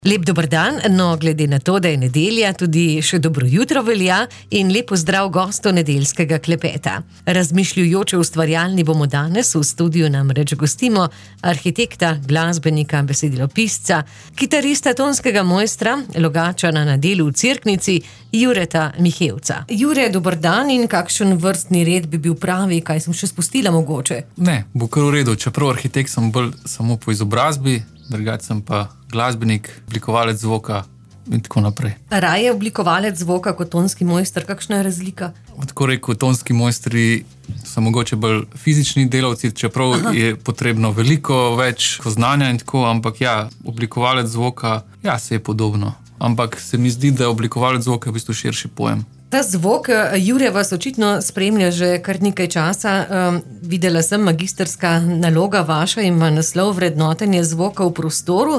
Lep dober dan, no glede na to, da je nedelja, tudi še dobro jutro velja in lep pozdrav gostov nedeljskega klepeta. Razmišljujoče ustvarjalni bomo danes, v studiu namreč gostimo arhitekta, glasbenika, besedilopisca, kitarista, tonskega mojstra, Logatčana na delu v Cerknici, Jureta Mihevca. Jure, dober dan in kakšen vrstni red bi bil pravi, kaj sem še spustila mogoče? Ne, bo kar v redu, čeprav arhitekt sem bolj samo po izobrazbi, drugače sem pa glasbenik, oblikovalec zvoka in tako naprej. Raje oblikovalec zvoka kot tonski mojster, kakšna je razlika? Tako rekel, tonski mojstri so mogoče bolj fizični delavci, čeprav je potrebno veliko več znanja in tako, ampak ja, oblikovalec zvoka, ja, se je podobno. Ampak se mi zdi, da oblikovalec zvoka je v bistvu širši pojem. Ta zvok, Jure, vas očitno spremlja že kar nekaj časa. Videla sem, magistrska naloga vaša ima naslov vrednotenje zvoka v prostoru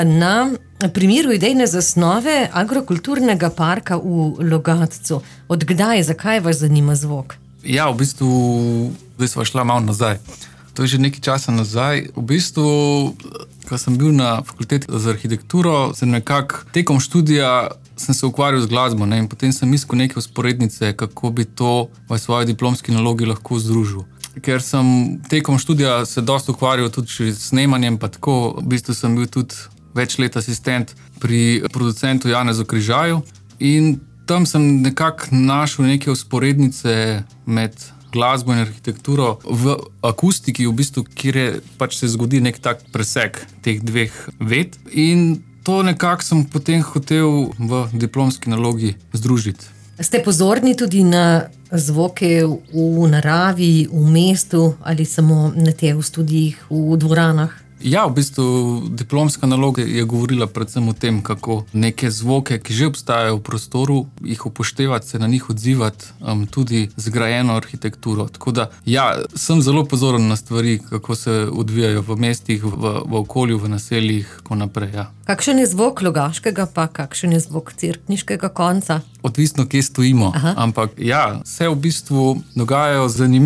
na primeru idejne zasnove agrokulturnega parka v Logatcu. Od kdaj, zakaj vas zanima zvok? Ja, v bistvu, zdaj sva šla malo nazaj. To je že nekaj časa nazaj. V bistvu, ko sem bil na fakulteti za arhitekturo, sem nekako tekom študija sem se ukvarjal z glasbo, in potem sem iskal neke vzporednice, kako bi to v svoji diplomski nalogi lahko združil. Ker sem tekom študija se dosti ukvarjal tudi s snemanjem, pa tako, v bistvu sem bil tudi več let asistent pri producentu Janezu Križaju in tam sem nekako našel neke vzporednice med glasbo in arhitekturo v akustiki, v bistvu, kjer je pač se zgodi nek tak presek teh dveh ved in to nekako sem potem hotel v diplomski nalogi združiti. Ste pozorni tudi na zvoke v naravi, v mestu ali samo na te v študijih, v dvoranah? Ja, v bistvu diplomska naloga je govorila predvsem o tem, kako neke zvoke, ki že obstajajo v prostoru, jih upoštevati, se na njih odzivati, tudi zgrajeno arhitekturo. Tako da, ja, sem zelo pozoren na stvari, kako se odvijajo v mestih, v okolju, v naseljih, tako naprej, ja. Kakšen je zvok Logaškega, pa kakšen je zvok Cerkniškega konca? Odvisno, kje stojimo. Ampak ja, se v bistvu dogajajo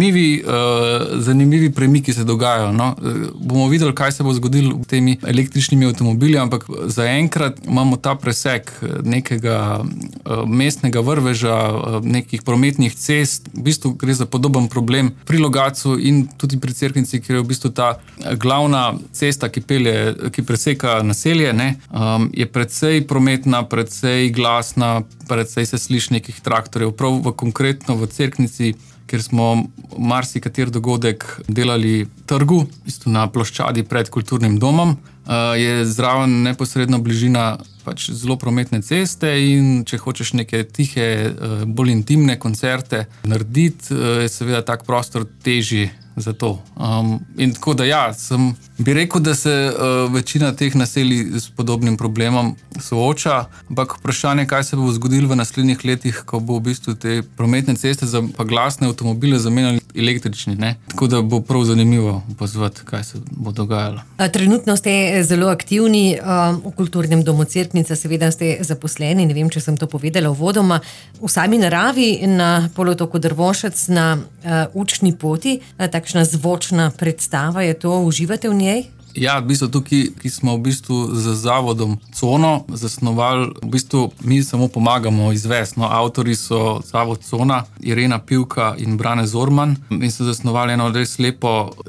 zanimivi premiki se dogajajo. No. Bomo videli, kaj se bo zgodilo v temi električnimi avtomobili, ampak zaenkrat imamo ta presek nekega mestnega vrveža, nekih prometnih cest. V bistvu gre za podoben problem pri Logatcu in tudi pri Cerknici, kjer je v bistvu ta glavna cesta, ki preseka naselje, je precej prometna, precej glasna, precej se sliši nekih traktorjev. Prav konkretno v Cerknici, kjer smo marsikateri dogodek delali trgu, v bistvu na ploščadi pred kulturnim domom, je zraven neposredno bližina pač zelo prometne ceste in če hočeš neke tihe, bolj intimne koncerte narediti, je seveda tak prostor težji za to. In tako da ja, bi rekel, da se večina teh naselij s podobnim problemom sooča, ampak vprašanje, kaj se bo zgodilo v naslednjih letih, ko bo v bistvu te prometne ceste za pa glasne avtomobile zamenjali električni, Tako da bo prav zanimivo opazovati, kaj se bo dogajalo. Trenutno ste zelo aktivni v kulturnem domu Cerknica, seveda ste zaposleni, ne vem, če sem to povedala uvodoma, v sami naravi na polotoku Drvošec na učni poti, takšna zvočna predstava je to, uživate v njej? Ja, v bistvu tukaj, ki smo v bistvu z zavodom Cono zasnovali, v bistvu mi samo pomagamo izvesti. Avtori so zavod Cona, Irena Pivka in Brane Zorman in so zasnovali eno res lep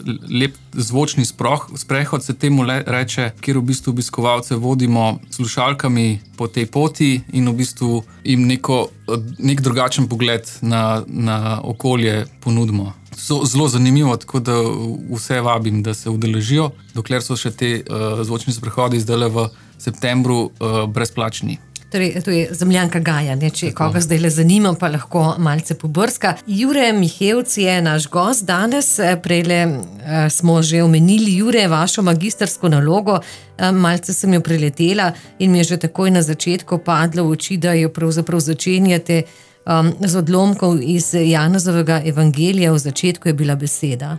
zvočni sprehod, se temu reče, kjer v bistvu obiskovalce vodimo slušalkami po tej poti in v bistvu jim nek drugačen pogled na okolje ponudimo. Zelo zanimivo, tako da vse vabim, da se udeležijo, dokler so še te zvočni sprehodi zdaj v septembru brezplačni. Torej, to je Zemljanka Gaja, če koga zdaj le zanima, pa lahko malce pobrska. Jure Mihevc je naš gost danes, prejle smo že omenili, Jure, vašo magistrsko nalogo, malce sem jo preletela in mi je že takoj na začetku padlo v oči, da jo pravzaprav začenjate z odlomkov iz Janezovega evangelija, v začetku je bila beseda.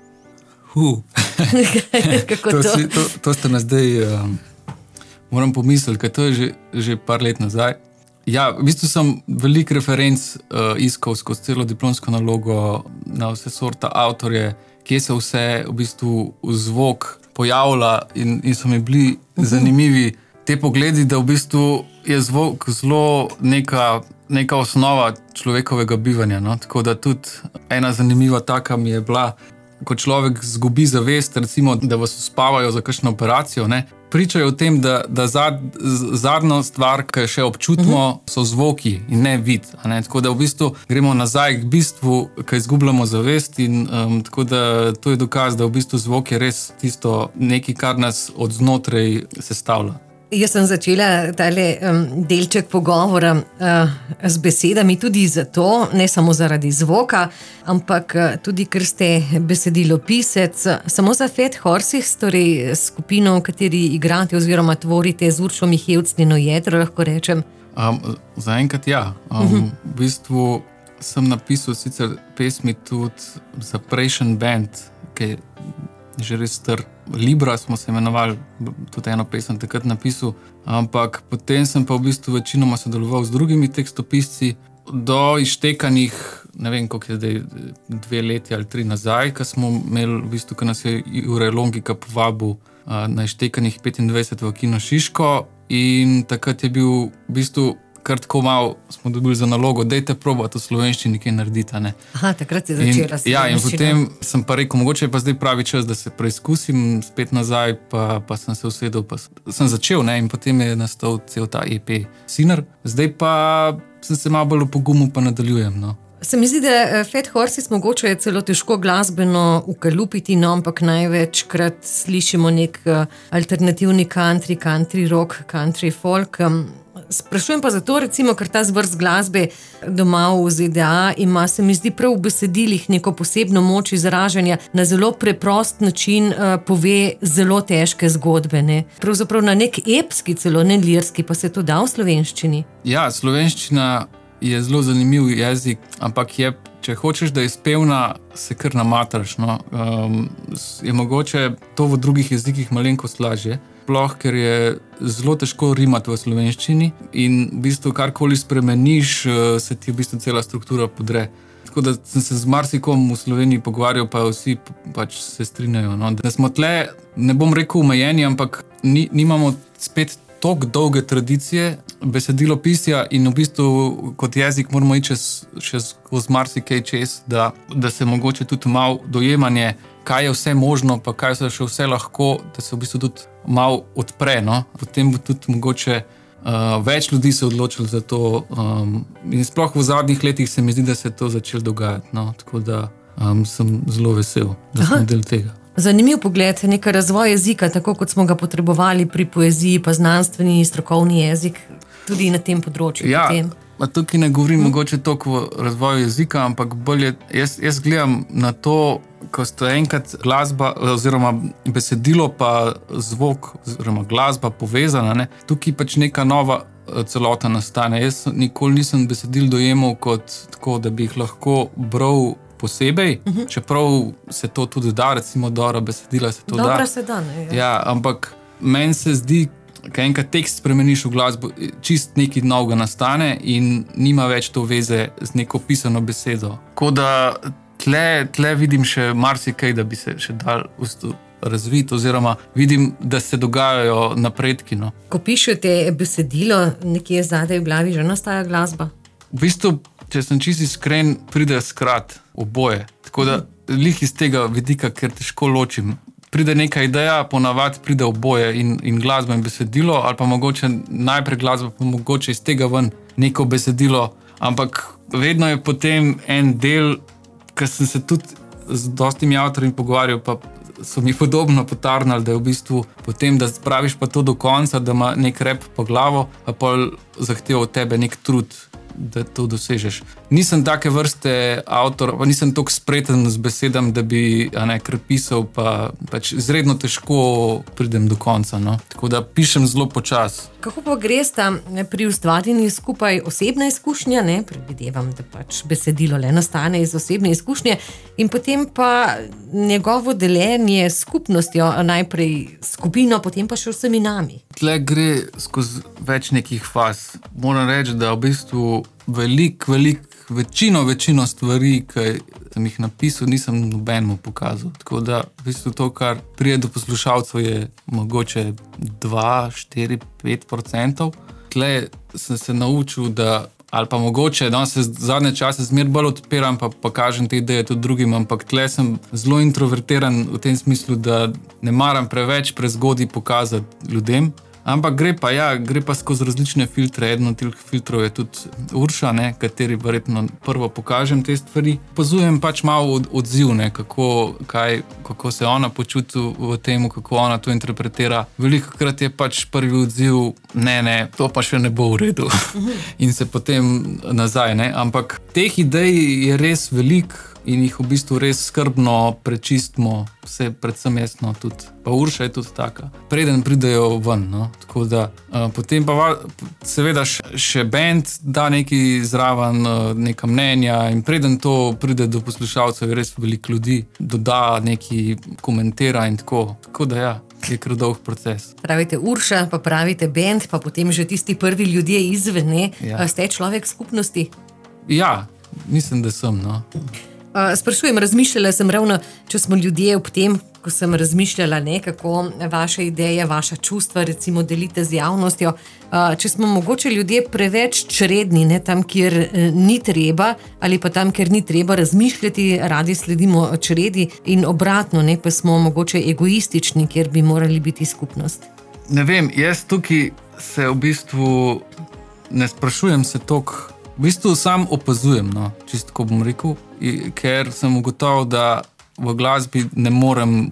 Kako to? To ste me zdaj, moram pomisliti, ker to je že par let nazaj. Ja, v bistvu sem veliko referenc iskal skozi celo diplomsko nalogo na vse sorta avtorje, kje se vse v bistvu zvok pojavlja in so mi bili zanimivi te pogledi, da v bistvu je zvok zelo neka osnova človekovega bivanja. No? Tako da tudi ena zanimiva taka mi je bila, ko človek zgubi zavest, recimo, da vas uspavajo za kakšno operacijo, ne? Pričajo o tem, da zadnja stvar, ki še občutimo, so zvoki in ne vid. Ne? Tako da v bistvu gremo nazaj k bistvu, ki izgubljamo zavest in tako da to je dokaz, da v bistvu zvok je res tisto nekaj, kar nas od znotraj sestavlja. Jaz sem začela tale delček pogovora z besedami tudi zato, ne samo zaradi zvoka, ampak tudi, ker ste besedilopisec. Samo za Fat Horses, torej skupino, v kateri igrate oziroma tvorite z Uršo Mihevc njeno jedro, lahko rečem? Zaenkrat ja. V bistvu sem napisal sicer pesmi tudi za prejšnji band, ki je že res star. Libra smo se imenovali, tudi eno pesem takrat napisal, ampak potem sem pa v bistvu večinoma sodeloval z drugimi tekstopisci do izštekanih, ne vem, koliko je zdaj, 2 leti ali 3 nazaj, ko smo imeli, v bistvu, ko nas je Jure Longika povabil na izštekanih 25 v Kino Šiško in takrat je bil v bistvu kar tako malo smo dobili za nalogo, dajte probati v slovenščini kaj narediti. Ne? Aha, takrat je začela slovenščina. Ja, in potem sem pa rekel, mogoče je pa zdaj pravi čas, da se preizkusim spet nazaj, pa sem se usedel, pa sem začel, ne? In potem je nastal cel ta EP Sinner. Zdaj pa sem se malo bolj opogumil, pa nadaljujem. No? Se mi zdi, da Fat Horses mogoče je celo težko glasbeno ukalupiti, no, ampak največkrat slišimo nek alternativni country rock, country folk. Sprašujem pa zato, recimo, ker ta zvrst glasbe doma v ZDA ima, se mi zdi, prav v besedilih neko posebno moč izražanja, na zelo preprost način pove zelo težke zgodbe. Ne? Pravzaprav na nek epski, celo ne lirski, pa se to da v slovenščini. Ja, slovenščina je zelo zanimiv jezik, ampak če hočeš, da je spevna, se kar namatraš. No? Je mogoče to v drugih jezikih malenkost lažje. Sploh, ker je zelo težko rimati v slovenščini in v bistvu karkoli spremeniš, se ti v bistvu cela struktura podre. Tako da sem se z marsikom v Sloveniji pogovarjal, pa vsi pač se strinjajo. No? Da smo tle, ne bom rekel omejeni, ampak nimamo spet toliko dolge tradicije besedilopisja in v bistvu kot jezik moramo iti še skozi marsikaj čez, da se mogoče tudi malo dojemanje, kaj je vse možno, pa kaj se še vse lahko, da se v bistvu tudi malo odpre. No? Potem bo tudi mogoče več ljudi se odločilo za to in sploh v zadnjih letih se mi zdi, da se je to začelo dogajati. No? Tako da sem zelo vesel, da sem del tega. Zanimiv pogled, nekaj razvoj jezika, tako kot smo ga potrebovali pri poeziji, pa znanstveni in strokovni jezik, tudi na tem področju. Ja, tukaj ne govorim mogoče toliko o razvoju jezika, ampak bolje, jaz gledam na to, ko sta enkrat glasba oziroma besedilo pa zvok oziroma glasba povezana, ne? Tukaj pač neka nova celota nastane. Jaz nikoli nisem besedil dojemal kot tako, da bi jih lahko bral posebej, čeprav se to tudi da, recimo dobra besedila se to Dobra se da, ne? Ja, ampak meni se zdi, ko enkrat tekst spremeniš v glasbo, čist nekaj novega nastane in nima več to veze z neko pisano besedo. Tako da tle vidim še marsikaj, da bi se še dal razviti, oziroma vidim, da se dogajajo napredki. No. Ko pišete besedilo, nekje zadaj v glavi že nastaja glasba? V bistvu, če sem čisto iskren, pride skrat oboje. Tako da lih iz tega vidika, ker težko ločim. Pride neka ideja, ponavadi pride oboje in glasba in besedilo, ali pa mogoče najprej glasba, pa mogoče iz tega ven neko besedilo, ampak vedno je potem en del, ker sem se tudi z dostimi avtorji pogovarjal, pa so mi podobno potarnali, da je v bistvu potem, da spraviš pa to do konca, da ima nek rep po glavo, pa pol zahteva od tebe nek trud, da to dosežeš. Nisem take vrste avtor, pa nisem toliko spreten z besedami, da bi kar pisal, pa pač izredno težko pridem do konca. No? Tako da pišem zelo počas. Kako pa gresta pri ustvarjanju skupaj osebna izkušnja, ne? Predvidevam, da pač besedilo le nastane iz osebne izkušnje in potem pa njegovo deljenje s skupnostjo, najprej skupino, potem pa še vsemi nami. Tle gre skozi več nekih faz. Moram reči, da v bistvu veliko večino stvari, ki sem jih napisal, nisem nobenemu pokazal. Tako da v bistvu to, kar pride do poslušalcev, je mogoče 2, 4, 5%. Tle sem se naučil, da ali pa mogoče, se zadnje čase zmer bolj odpiram, pa kažem te ideje tudi drugim, ampak tle sem zelo introvertiran v tem smislu, da ne maram preveč prezgodaj pokazati ljudem. Ampak gre pa skozi različne filtre. Eden od teh filtrov je tudi Urša, kateri verjetno prvo pokažem te stvari. Opazujem pač malo odziv, kako se ona počuti v tem, kako ona to interpretira. Velikokrat je pač prvi odziv, ne, to pa še ne bo v redu. In se potem nazaj, Ampak teh idej je res veliko in jih v bistvu res skrbno prečistimo, vse predvsem jasno tudi. Pa Urša je tudi taka. Preden pridejo ven, Tako da potem pa seveda še band da nekaj zraven, neka mnenja in preden to pride do poslušalcev, je res veliko ljudi, doda nekaj, komentira in tako. Tako da je kar dolg proces. Pravite Urša, pa pravite band, pa potem že tisti prvi ljudje izven, Ste človek skupnosti? Ja, mislim, da sem, Sprašujem, razmišljala sem ravno, če smo ljudje ob tem, ko sem razmišljala, kako vaše ideje, vaša čustva recimo delite z javnostjo, če smo mogoče ljudje preveč čredni, tam, kjer ni treba, ali pa tam, kjer ni treba razmišljati, radi sledimo čredi in obratno, pa smo mogoče egoistični, kjer bi morali biti skupnost. Ne vem, jaz tukaj se v bistvu ne sprašujem se toliko. V bistvu sam opazujem, čisto ko bom rekel, ker sem ugotovil, da v glasbi ne morem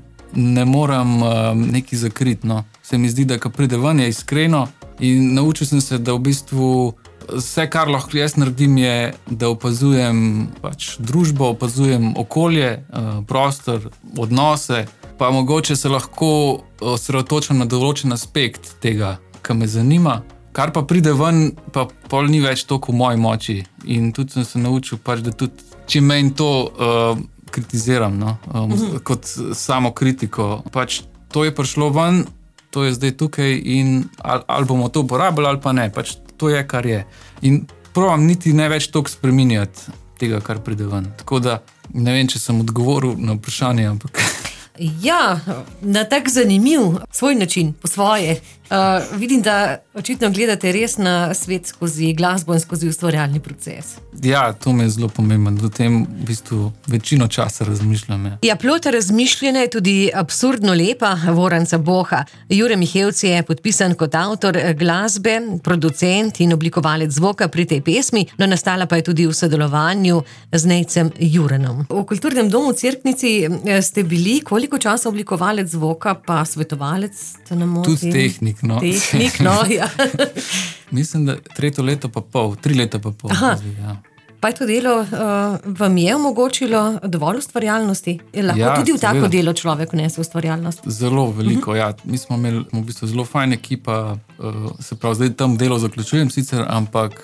nekaj zakriti. Se mi zdi, da ko pride ven, je iskreno in naučil sem se, da v bistvu vse, kar lahko jaz naredim, je, da opazujem pač družbo, opazujem okolje, prostor, odnose, pa mogoče se lahko osredotočam na določen aspekt tega, kar me zanima. Kar pa pride ven, pa pol ni več toliko v moji moči. In tudi sem se naučil, da tudi čim manj to kritiziram, kot samo kritiko. Pač to je prišlo ven, to je zdaj tukaj in ali bomo to uporabili ali pa ne. Pač to je, kar je. In probam niti ne več toliko spreminjati tega, kar pride ven. Tako da ne vem, če sem odgovoril na vprašanje, ampak... Ja, na tak zanimiv svoj način, po svoje. Vidim, da očitno gledate res na svet skozi glasbo in skozi ustvarjalni proces. Ja, to mi je zelo pomembno, da o tem v bistvu večino časa razmišljam. Ja, plota razmišljanja je tudi absurdno lepa Voranca Boha. Jure Mihevc je podpisan kot avtor glasbe, producent in oblikovalec zvoka pri tej pesmi, no nastala pa je tudi v sodelovanju z Nejcem Jurenom. V Kulturnem domu v Cerknici ste bili koliko časa oblikovalec zvoka, pa svetovalec? Tudi tehnik. Tehnik, ja. Mislim, da 3 leto pa pol, 3 leta pa pol. Ja. Pa je to delo vam je omogočilo dovolj ustvarjalnosti? Lahko tudi v tako delo človek vnese ustvarjalnost? Zelo veliko, Mi smo imeli v bistvu zelo fajn ekipa, se pravi, zdaj tam delo zaključujem sicer, ampak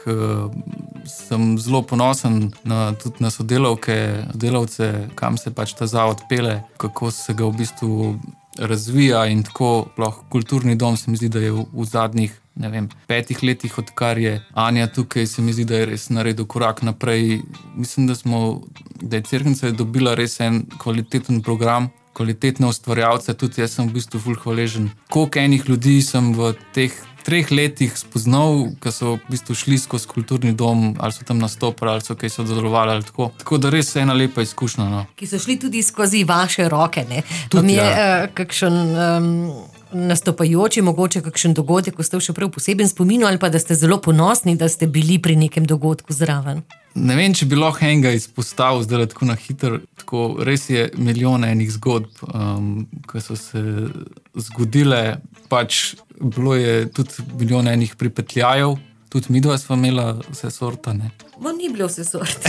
sem zelo ponosen tudi na sodelavke, delavce, kam se pač ta zavod pele, kako se ga v bistvu razvija in tako lahko kulturni dom se mi zdi, da je v zadnjih 5 letih, odkar je Anja tukaj, se mi zdi, da je res naredil korak naprej. Mislim, da je Cerknica dobila res en kvaliteten program, kvalitetne ustvarjalce, tudi jaz sem v bistvu ful hvaležen. Koliko enih ljudi sem v teh 3 letih spoznal, ki so v bistvu šli skozi kulturni dom, ali so tam nastopili, ali so kaj sodelovali, ali tako. Tako da res ena lepa izkušnja. Ki so šli tudi skozi vaše roke, Tudi, kakšen nastopajoči, mogoče kakšen dogodek, ko ste še prav poseben spominu, ali pa da ste zelo ponosni, da ste bili pri nekem dogodku zraven? Ne vem, če bi lahko enega izpostavil zdaj tako na hitro. Tako res je milijone enih zgodb, ki so se zgodile. Pač bilo je tudi milijone enih pripetljajev. Tudi midva sva imela vse sorte, Ni bilo vse sorte.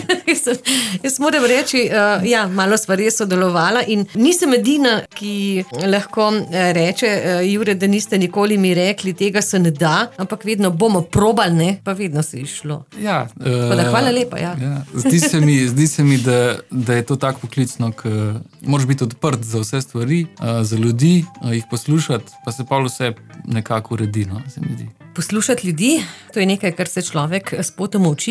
Jaz moram reči, malo sva res sodelovala in nisem edina, ki lahko reče, Jure, da niste nikoli mi rekli, tega se ne da, ampak vedno bomo probali, pa vedno se je šlo. Ja. Hvala lepa, ja. Zdi se mi, da je to tako poklicno, ker moraš biti odprt za vse stvari, za ljudi, jih poslušati, pa se pa vse nekako uredi, se mi zdi. Poslušati ljudi, to je nekaj, kar se človek s potom uči,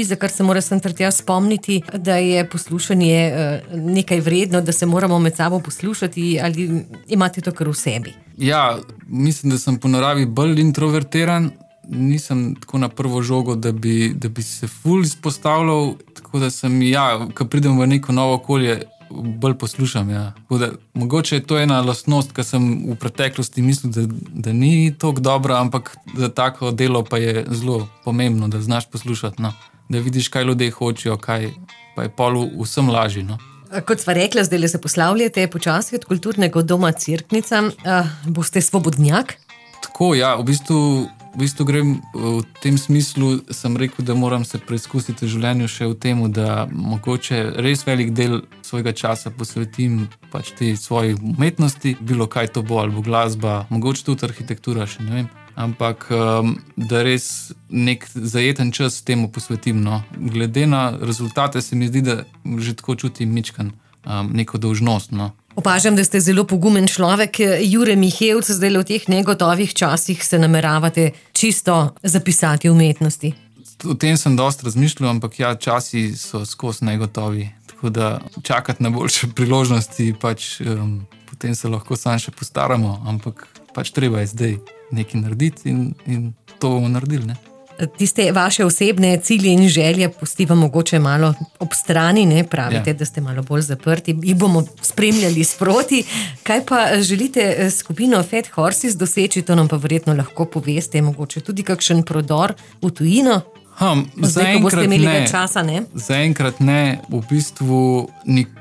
za kar se mora Santartja spomniti, da je poslušanje nekaj vredno, da se moramo med sabo poslušati, ali imate to kar v sebi? Ja, mislim, da sem po naravi bolj introvertiran. Nisem tako na prvo žogo, da bi se ful izpostavljal, tako da sem, ko pridem v neko novo okolje, bolj poslušam, ja. Tako da, mogoče je to ena lastnost, ki sem v preteklosti mislil, da ni toliko dobra, ampak za tako delo pa je zelo pomembno, da znaš poslušati, no. Da vidiš, kaj ljudje hočejo, kaj pa je pol vsem lažje, no. Kot sva rekla, zdaj se poslavljate počasi od kulturnega doma Cerknica. Boste svobodnjak? Tako, ja, v bistvu grem v tem smislu, sem rekel, da moram se preizkusiti v življenju še v tem, da mogoče res velik del svojega časa posvetim pač tej svoji umetnosti, bilo kaj to bo, ali bo glasba, mogoče tudi arhitektura, še ne vem. Ampak da res nek zajeten čas temu posvetim, no. Glede na rezultate se mi zdi, da že tako čutim mičkan neko dolžnost, no. Opažam, da ste zelo pogumen človek. Jure Mihevc, zdaj v teh negotovih časih se nameravate čisto zapisati v umetnosti. O tem sem dosti razmišljal, ampak časi so skozi negotovi. Tako da čakati na boljše priložnosti, potem se lahko sam še postaramo, ampak treba je zdaj nekaj narediti in to bomo naredili, ne. Tiste vaše osebne cilje in želje pustiva mogoče malo ob strani, ne? Pravite, da ste malo bolj zaprti, jih bomo spremljali sproti. Kaj pa želite skupino Fat Horses doseči, to nam pa verjetno lahko poveste, mogoče tudi kakšen prodor v tujino? Zdaj, ko boste imeli več časa, ne? Zaenkrat ne, v bistvu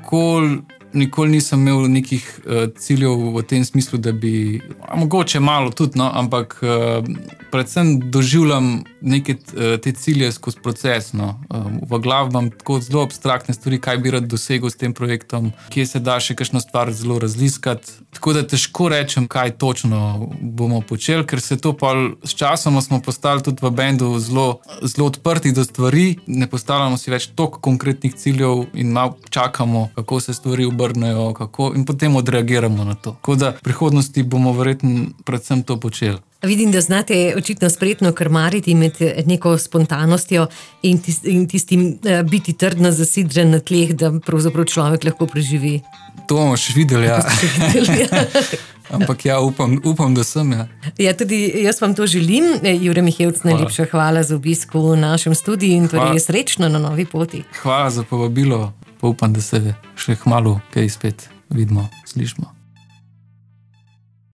nikoli nisem imel nekih ciljev v tem smislu, da bi, mogoče malo tudi, no, ampak predvsem doživljam neke te cilje skozi proces, no. V glavi imam tako zelo abstraktne stvari, kaj bi rad dosegel s tem projektom, kje se da še kakšno stvar zelo razliskati. Tako da težko rečem, kaj točno bomo počeli, ker se to pa s časom smo postali tudi v bendu zelo odprti do stvari, ne postavljamo si več toliko konkretnih ciljev in malo čakamo, kako se stvari obrnejo, in potem odreagiramo na to. Tako da v prihodnosti bomo verjetno predvsem to počeli. Vidim, da znate očitno spretno krmariti med neko spontanostjo in tistim biti trdno zasidren na tleh, da pravzaprav človek lahko preživi. To bomo še videli, ja. Ampak upam, da sem, ja. Ja, tudi jaz vam to želim. Jure Mihevc, najlepša hvala za obisk v našem studiu in torej srečno na novi poti. Hvala za povabilo, pa upam, da se še kmalu kaj spet vidimo, slišimo.